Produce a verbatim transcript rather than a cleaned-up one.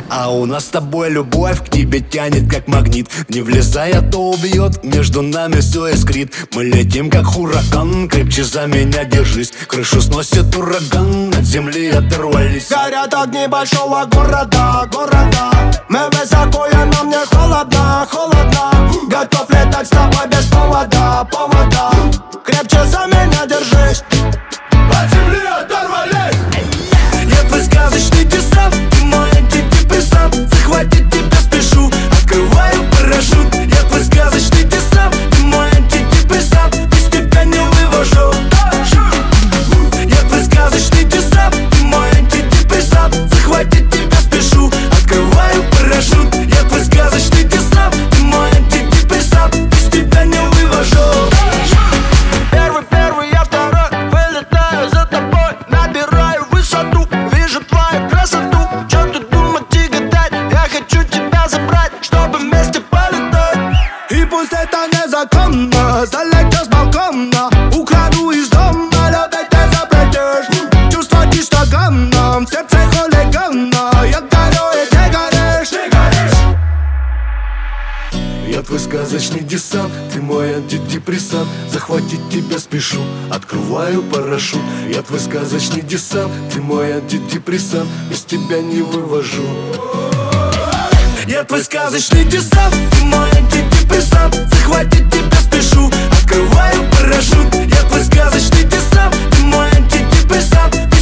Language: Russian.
А у нас с тобой любовь к тебе тянет как магнит. Не влезай, а то убьет, между нами все искрит. Мы летим как ураган, крепче за меня держись. Крышу сносит ураган, от земли оторвались. Горят огни большого города, города. Мы высоко, и нам не холодно, холодно. Готов летать с тобой без повода, повода. Крепче за меня держись. От земли оторвались. Я твой сказочный десант, ты мой антидепрессант. Захватить тебя спешу, открываю парашют. Я твой сказочный десант, ты мой антидепрессант. Без тебя не вывожу. Я твой сказочный десант, ты мой антидепрессант. Захватить тебя спешу, открываю парашют. Я твой сказочный десант, ты мой антидепрессант. Без тебя не вывожу. Первый, первый, я второй. Вылетаю за тобой, набираю высоту. Вижу твою красоту. Чё тут думать и гадать? Я хочу тебя забрать, чтобы вместе полетать. И пусть это незаконно, залетишь с балкона. Украду из дома, любить ты запретишь. Чувства чисто гамном, в сердце хулигана. Я горю и ты горишь, ты горишь. Я твой сказочный десант, ты мой антидепрессант. Захватить тебя спешу, открываю парашют. Я твой сказочный десант, ты мой антидепрессант. Без тебя не вывожу. Я твой сказочный десант, ты мой антидепрессант. Захватить тебя спешу, открываю парашют. Я твой сказочный десант, ты мой антидепрессант.